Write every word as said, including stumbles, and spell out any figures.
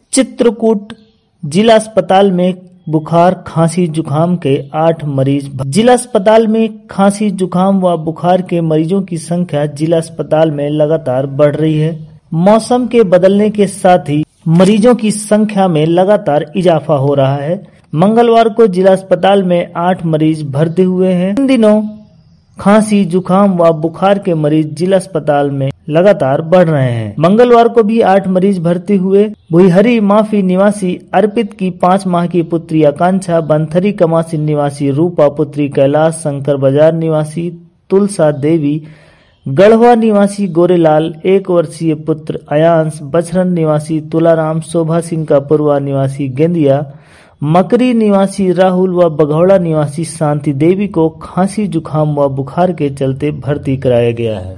चित्रकूट जिला अस्पताल में बुखार खांसी जुकाम के आठ मरीज। जिला अस्पताल में खांसी जुकाम व बुखार के मरीजों की संख्या जिला अस्पताल में लगातार बढ़ रही है। मौसम के बदलने के साथ ही मरीजों की संख्या में लगातार इजाफा हो रहा है। मंगलवार को जिला अस्पताल में आठ मरीज भर्ती हुए हैं। इन दिनों खांसी जुकाम व बुखार के मरीज जिला अस्पताल में लगातार बढ़ रहे हैं। मंगलवार को भी आठ मरीज भर्ती हुए। भुईहरी माफी निवासी अर्पित की पाँच माह की पुत्री आकांक्षा, बंथरी कमासी निवासी रूपा, पुत्री कैलाश, शंकर बाजार निवासी तुलसा देवी, गढ़वा निवासी गोरेलाल, एक वर्षीय पुत्र अयांश, बछरन निवासी तुलाराम, शोभा सिंह का पुरवा निवासी गेंदिया, मकरी निवासी राहुल व बघौड़ा निवासी शांति देवी को खांसी जुकाम व बुखार के चलते भर्ती कराया गया है।